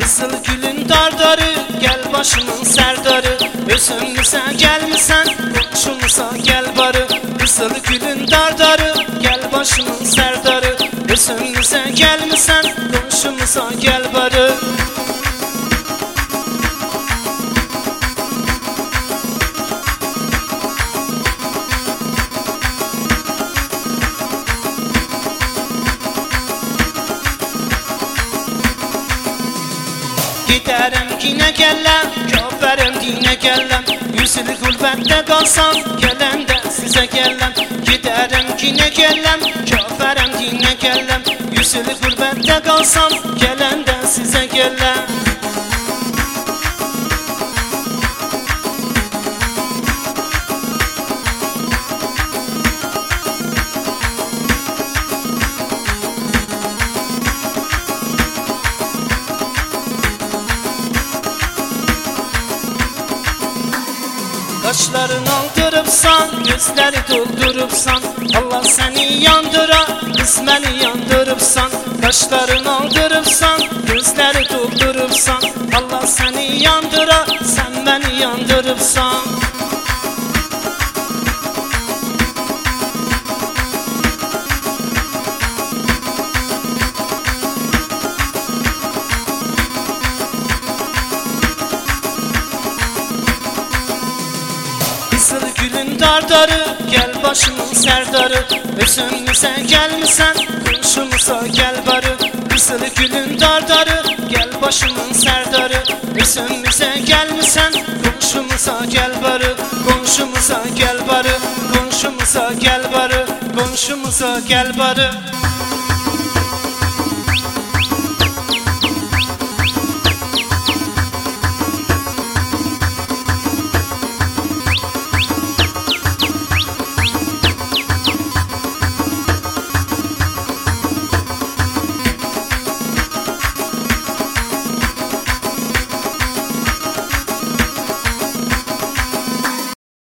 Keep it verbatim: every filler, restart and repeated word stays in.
Kızıl gülün dardarı, gel başımın serdarı. Özümüze gelmişsen, komşumuza gel barı. Kızıl gülün dardarı, gel başımın serdarı. Özümüze gelmişsen, komşumuza gel barı. Giderim yine gellem, köperim dine gellem. Yüz yıl gurbette kalsam, gelen de size gellem. Giderim yine gellem, köperim dine gellem. Yüz yıl gurbette kalsam, gelen de size gellem. Kaşlarını aldırıpsan, gözleri doldurupsan, Allah seni yandıra, kız beni yandırıpsan. Kaşlarını aldırıpsan, gözleri doldurupsan, Allah seni yandıra, sen beni yandırıpsan. Kızıl gülün dardarı, gel başımın serdarı. Özümüze gelmişsen, komşumuza gel barı. Kızıl gülün dardarı, gel başımın serdarı. Özümüze gelmişsen, komşumuza gel barı. Komşumuza gel barı, komşumuza gel barı, komşumuza gel barı.